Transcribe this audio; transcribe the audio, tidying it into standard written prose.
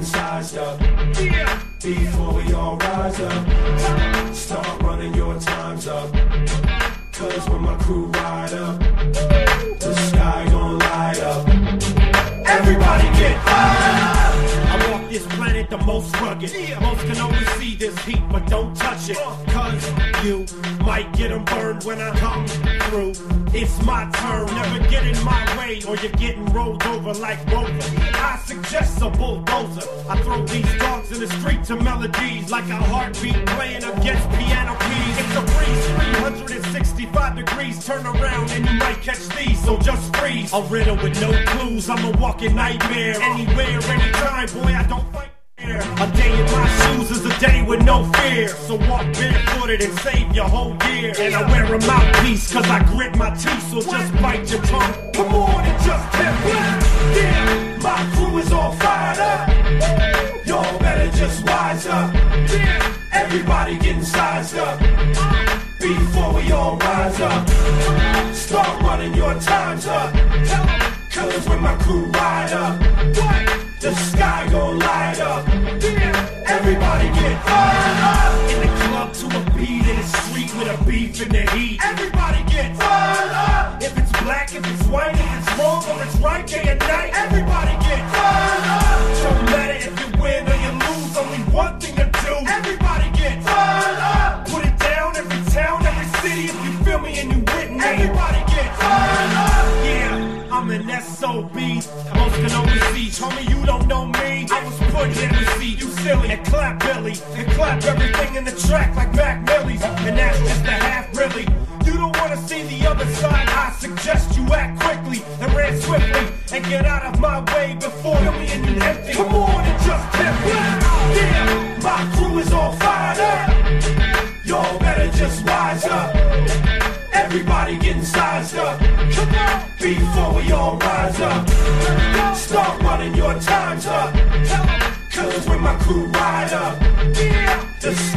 getting sized up. Before we all rise up, start running your times up. Cause when my crew ride up, the sky gon' light up. Everybody get high. I walk this planet the most rugged. Most can only see this heat, but don't touch it. Cause you might get them burned when I come through. It's my turn, never get in my way, or you're getting rolled over like Rover. I suggest a bulldozer. I throw these dogs in the street to melodies like a heartbeat playing against piano keys. It's a breeze, 365 degrees. Turn around and you might catch these, so just freeze. A riddle with no clues, I'm a walking nightmare. Anywhere, anytime, boy, I don't fight. A day in my shoes is a day with no fear. So walk barefooted and save your whole year. And I wear a mouthpiece cause I grit my teeth. So just bite your tongue, come on and just tip it. Yeah, my crew is all fired up. Y'all better just wise up. Yeah, everybody getting sized up. Before we all rise up, start running your times up. Cause when my crew ride up, the sky gon' light up. Everybody get fired up. In the club to a beat, in the street with a beef in the heat. Everybody get fired up. If it's black, if it's white, if it's wrong or it's right, day and night. Everybody get fired up. Don't matter if you win or you lose, only one thing to do. Everybody get fired up. Put it down, every town, every city, if you feel me and you with me. Everybody get fired up. Yeah, I'm an SOB. Most can only see. Homie, you don't know me. I was put here to see you silly and clap Billy and clap everything in the track like Mac Millie's. And that's just a half really. You don't wanna see the other side. I suggest you act quickly and ran swiftly and get out of my way before me and you empty. Come on and just tip it. Yeah, my crew is all fired up. Y'all better just wise up. Everybody getting sized up. Come on. Before we all rise up, start running your times up. Cause when my crew ride up, the